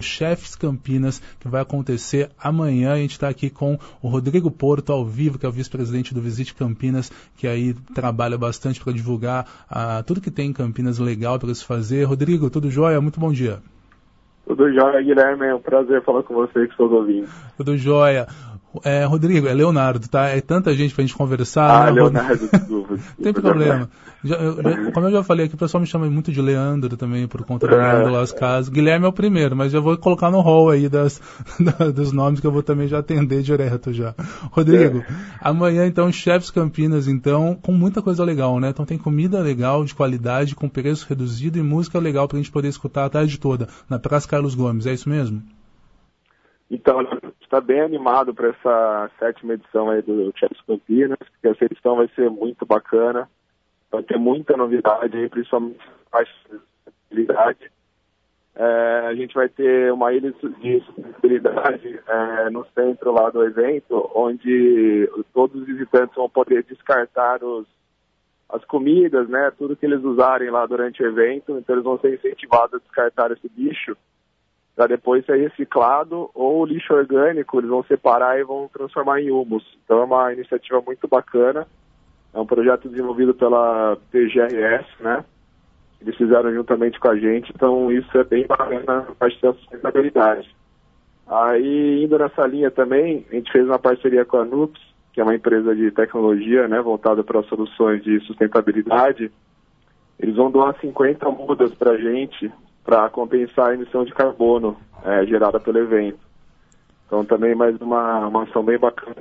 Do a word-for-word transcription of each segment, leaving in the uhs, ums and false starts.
Chefs Campinas, que vai acontecer amanhã. A gente está aqui com o Rodrigo Porto, ao vivo, que é o vice-presidente do Visite Campinas, que aí trabalha bastante para divulgar uh, tudo que tem em Campinas legal para se fazer. Rodrigo, tudo jóia? Muito bom dia. Tudo jóia, Guilherme. É um prazer falar com você que estou ouvindo. Tudo jóia. É, Rodrigo, é Leonardo, tá? É tanta gente pra gente conversar. Ah, né? Leonardo, desculpa. Tem problema. Já, eu, já, como eu já falei aqui, o pessoal me chama muito de Leandro também, por conta do Leandro Las Casas. Guilherme é o primeiro, mas já vou colocar no hall aí das, da, dos nomes que eu vou também já atender direto já. Rodrigo, é. amanhã então, Chefs Campinas, então, com muita coisa legal, né? Então tem comida legal, de qualidade, com preço reduzido e música legal pra gente poder escutar a tarde toda, na Praça Carlos Gomes, é isso mesmo? Então, está bem animado para essa sétima edição aí do Chefs Campinas, porque essa edição vai ser muito bacana, vai ter muita novidade aí, principalmente a acessibilidade. É, a gente vai ter uma ilha de acessibilidade é, no centro lá do evento, onde todos os visitantes vão poder descartar os, as comidas, né, tudo que eles usarem lá durante o evento, então eles vão ser incentivados a descartar esse lixo, para depois ser reciclado, ou o lixo orgânico eles vão separar e vão transformar em humus. Então é uma iniciativa muito bacana, é um projeto desenvolvido pela P G R S, né? Eles fizeram juntamente com a gente, então isso é bem bacana na parte da sustentabilidade. Aí, indo nessa linha também, a gente fez uma parceria com a Nups, que é uma empresa de tecnologia, né, voltada para soluções de sustentabilidade. Eles vão doar cinquenta mudas para a gente, para compensar a emissão de carbono é, gerada pelo evento. Então também mais uma, uma ação bem bacana.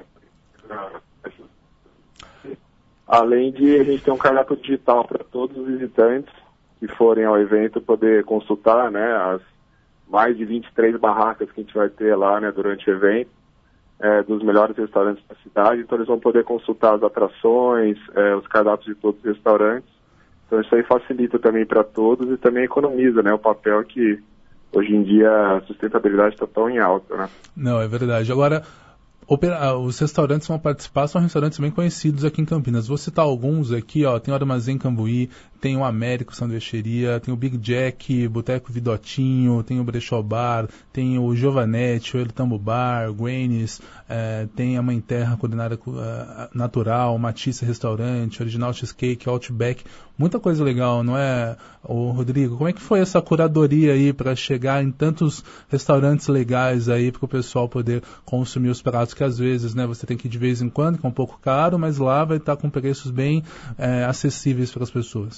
Além de a gente ter um cardápio digital para todos os visitantes que forem ao evento poder consultar, né, as mais de vinte e três barracas que a gente vai ter lá, né, durante o evento, é, dos melhores restaurantes da cidade. Então eles vão poder consultar as atrações, é, os cardápios de todos os restaurantes. Então isso aí facilita também para todos e também economiza, né, o papel que hoje em dia a sustentabilidade está tão em alta, né? Não, é verdade. Agora, opera... os restaurantes vão participar, são restaurantes bem conhecidos aqui em Campinas. Vou citar alguns aqui, ó, tem o Armazém Cambuí, tem o Américo Sanduicheria, tem o Big Jack, Boteco Vidotinho, tem o Brechó Bar, tem o Giovanetti, o El Tambo Bar, Guenes, eh, tem a Mãe Terra Culinária uh, Natural, Matisse Restaurante, Original Cheesecake, Outback, muita coisa legal, não é, ô, Rodrigo? Como é que foi essa curadoria aí para chegar em tantos restaurantes legais aí para o pessoal poder consumir os pratos que às vezes, né, você tem que ir de vez em quando, que é um pouco caro, mas lá vai estar com preços bem eh, acessíveis para as pessoas?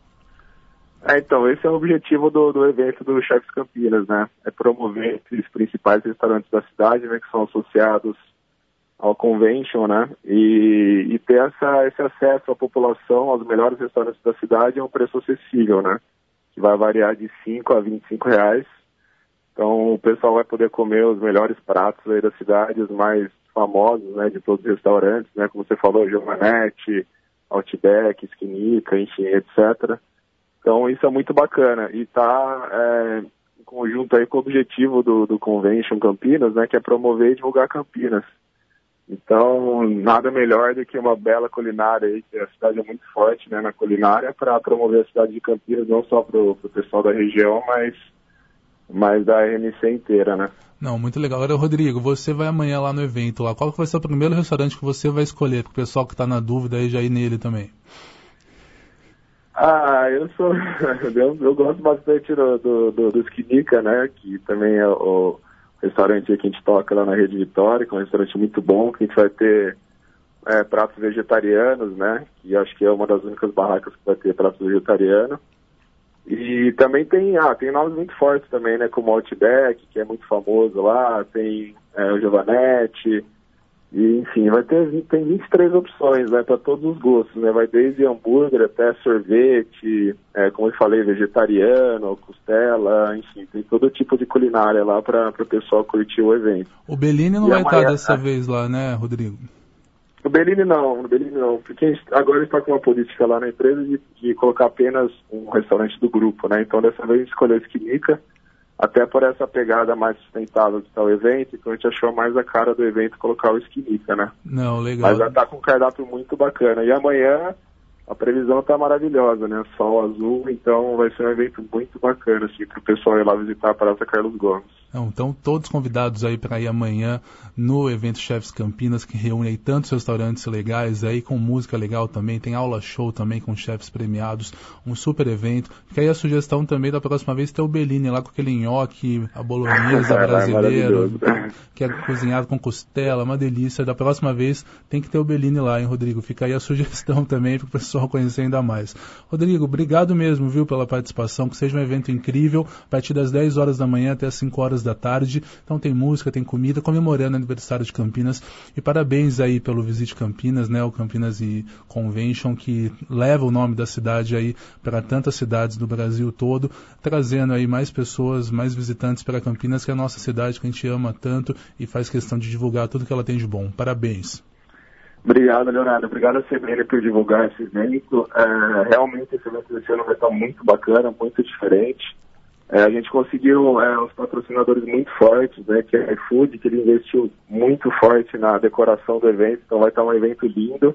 É, então, esse é o objetivo do, do evento do Chefs Campinas, né? É promover esses principais restaurantes da cidade, né, que são associados ao convention, né? E, e ter essa, esse acesso à população, aos melhores restaurantes da cidade a um preço acessível, né? Que vai variar de cinco a vinte e cinco reais. Então, o pessoal vai poder comer os melhores pratos aí da cidade, os mais famosos, né, de todos os restaurantes, né? Como você falou, Giovanetti, Outback, Esquinica, enfim, etcétera. Então isso é muito bacana e está é, em conjunto aí com o objetivo do, do Convention Campinas, né, que é promover e divulgar Campinas. Então nada melhor do que uma bela culinária aí, que a cidade é muito forte, né, na culinária, para promover a cidade de Campinas, não só para o pessoal da região, mas, mas da R M C inteira, né. Não, muito legal. Agora, Rodrigo, você vai amanhã lá no evento, lá. Qual que vai ser o primeiro restaurante que você vai escolher, para o pessoal que está na dúvida aí já ir nele também? Ah, eu sou. Eu, eu gosto bastante do, do, do, do Esquinica, né? Que também é o restaurante que a gente toca lá na Rede Vitória, que é um restaurante muito bom, que a gente vai ter é, pratos vegetarianos, né? Que acho que é uma das únicas barracas que vai ter pratos vegetarianos. E também tem, ah, tem nomes muito fortes também, né? Como o Outback, que é muito famoso lá, tem é, o Giovanetti. E, enfim, vai ter tem vinte e três opções, né, para todos os gostos, né, vai desde hambúrguer até sorvete, é, como eu falei, vegetariano, costela, enfim, tem todo tipo de culinária lá para o pessoal curtir o evento. O Bellini não e vai amanhã, estar dessa é, vez lá, né, Rodrigo? O Bellini não, o Bellini não, porque a gente, agora a gente está com uma política lá na empresa de, de colocar apenas um restaurante do grupo, né, então dessa vez a gente escolheu a Esquinica, até por essa pegada mais sustentável que está o evento, então a gente achou mais a cara do evento colocar o Esquinica, né? Não, legal. Mas já está com um cardápio muito bacana. E amanhã a previsão está maravilhosa, né? Sol azul, então vai ser um evento muito bacana, assim, para o pessoal ir lá visitar a Praça Carlos Gomes. Então, todos convidados aí para ir amanhã no evento Chefs Campinas, que reúne aí tantos restaurantes legais aí, com música legal também, tem aula show também com chefs premiados, um super evento. Fica aí a sugestão também da próxima vez ter o Bellini lá com aquele nhoque, a bolonhesa brasileira, que é cozinhado com costela, uma delícia. Da próxima vez tem que ter o Bellini lá, hein, Rodrigo? Fica aí a sugestão também para o pessoal conhecer ainda mais. Rodrigo, obrigado mesmo, viu, pela participação, que seja um evento incrível, a partir das dez horas da manhã até as cinco horas da tarde. Então tem música, tem comida, comemorando o aniversário de Campinas. E parabéns aí pelo Visite Campinas, né, o Campinas e Convention, que leva o nome da cidade aí para tantas cidades do Brasil todo, trazendo aí mais pessoas, mais visitantes para Campinas, que é a nossa cidade que a gente ama tanto e faz questão de divulgar tudo que ela tem de bom. Parabéns. Obrigado, Leonardo. Obrigado a C B N por divulgar esse evento. É, realmente esse evento desse ano vai estar muito bacana, muito diferente. É, a gente conseguiu é, uns patrocinadores muito fortes, né, que é a iFood, que ele investiu muito forte na decoração do evento, então vai estar um evento lindo.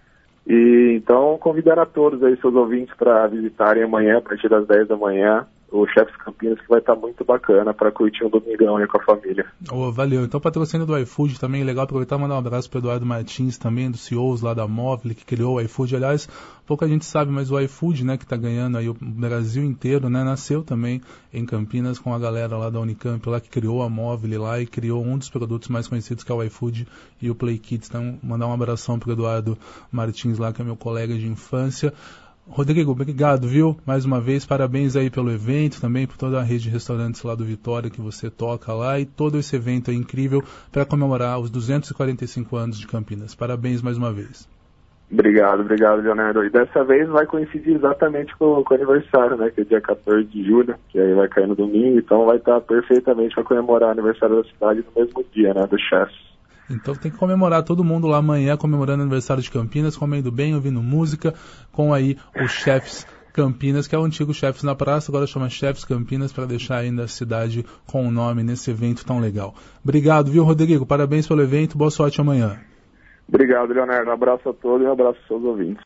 E então convidar a todos aí, seus ouvintes, para visitarem amanhã, a partir das dez da manhã, o Chefs Campinas, que vai estar muito bacana para curtir um domingão aí com a família. Oh, valeu. Então, patrocínio do iFood também, legal aproveitar e mandar um abraço para o Eduardo Martins também, dos C E Os lá da Móvel, que criou o iFood. Aliás, pouca gente sabe, mas o iFood, né, que está ganhando aí o Brasil inteiro, né, nasceu também em Campinas com a galera lá da Unicamp, lá que criou a Móvel lá e criou um dos produtos mais conhecidos, que é o iFood e o Play Kids. Então, mandar um abração para o Eduardo Martins lá, que é meu colega de infância. Rodrigo, obrigado, viu? Mais uma vez, parabéns aí pelo evento, também por toda a rede de restaurantes lá do Vitória que você toca lá, e todo esse evento é incrível para comemorar os duzentos e quarenta e cinco anos de Campinas. Parabéns mais uma vez. Obrigado, obrigado, Leonardo. E dessa vez vai coincidir exatamente com, com o aniversário, né? Que é dia quatorze de julho, que aí vai cair no domingo, então vai estar perfeitamente para comemorar o aniversário da cidade no mesmo dia, né? Do Chefs. Então tem que comemorar todo mundo lá amanhã, comemorando o aniversário de Campinas, comendo bem, ouvindo música, com aí o Chefs Campinas, que é o antigo Chefs na Praça, agora chama Chefs Campinas, para deixar ainda a cidade com o nome nesse evento tão legal. Obrigado, viu, Rodrigo? Parabéns pelo evento, boa sorte amanhã. Obrigado, Leonardo. Um abraço a todos e um abraço aos seus ouvintes.